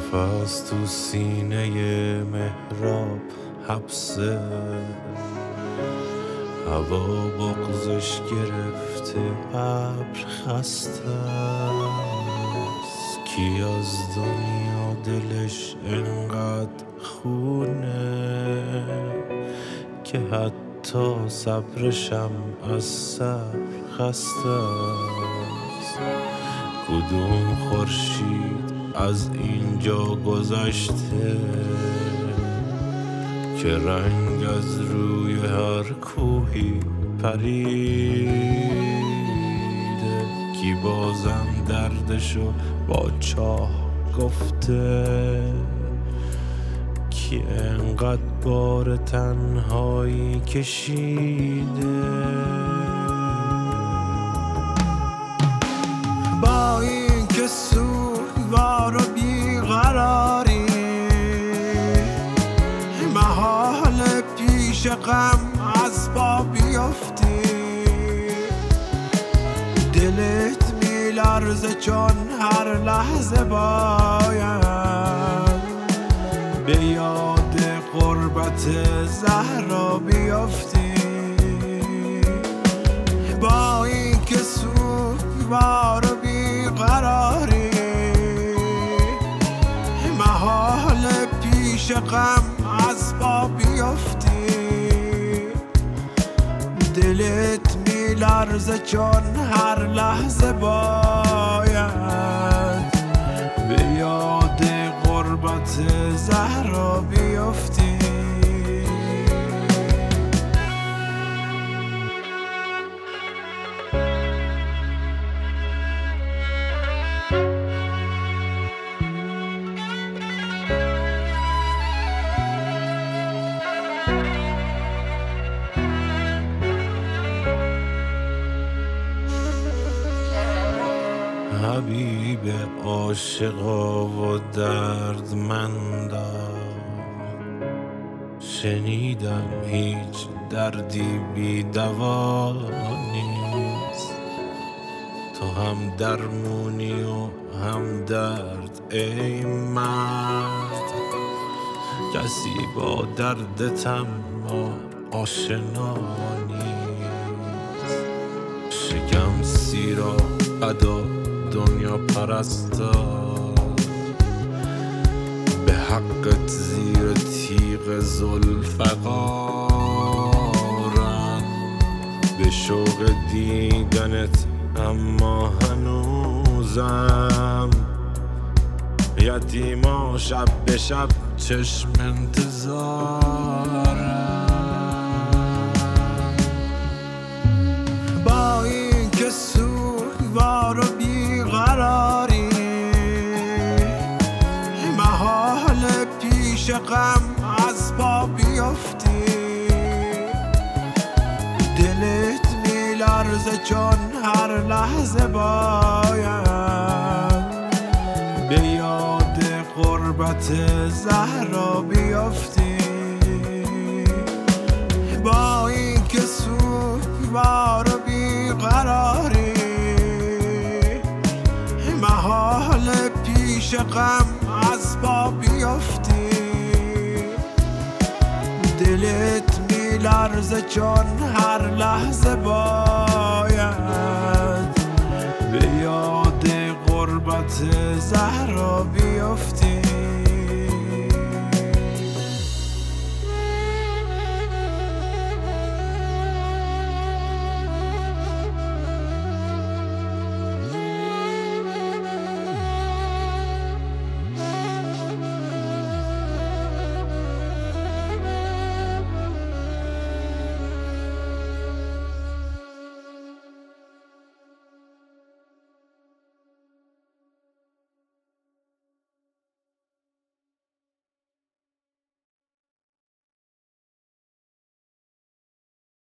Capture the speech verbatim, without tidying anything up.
نفس تو سینه محراب حبسه، هوا بغزش گرفته، ابر خسته است. کی از دنیا دلش انقدر خونه که حتی صبرشم از صبر خسته است. کدوم خورشید از اینجا گذشته که رنگ از روی هر کوهی پریده؟ کی بازم دردشو با چاه گفته؟ کی انقدر بار تنهایی کشیده؟ با این که سوگوار و بیقراری، محال پیش غم از پا بیفتی. دلت میلرزه چون هر لحظه باید به یاد غربت زهرا بیفتی. با این که سوگوار و بیقراری، محال پیش غم از پا بیفتی. دلت میلرزه چون هر لحظه باید به یاد غربت زهرا بیفتی. حبیب عاشقا و دردمندا، شنیدم هیچ دردی بی دوا نیست. تو هم درمونی و هم درد ای مرد، کسی با دردت اما آشنا نیست. شکم سیرا ادا دنیا پرستار، به حقت زیر تیغ ذوالفقارن. به شوق دیدنت اما هنوزم یتیما شب به شب چشم انتظارم. با این که سوگوار و بیقراری، محال پیش غم از پا بیفتی. دلت میلرزه چون هر لحظه باید به یاد غربت زهرا بیفتی. با این که سوگوار و بیقراری، محال پیش غم از پا بیفتی. دلت میلرزه چون هر لحظه باید به یاد غربت زهرا بیفتی.